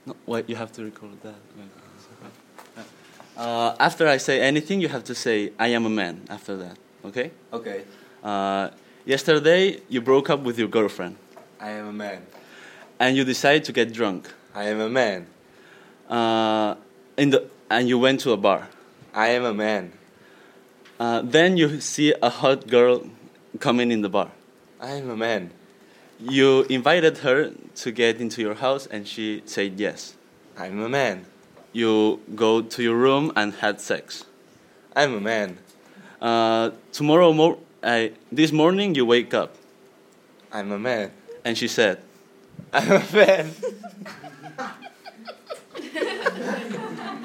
No, wait, you have to record that. After I say anything, you have to say, I am a man, after that, okay? Okay. Yesterday, you broke up with your girlfriend. I am a man. And you decided to get drunk. I am a man. And you went to a bar. I am a man. Then you see a hot girl coming in the bar. I am a man. You invited her to get into your house, and she said yes. I am a man. You go to your room and had sex. I am a man. This morning you wake up. I'm a man. And she said, I'm a man.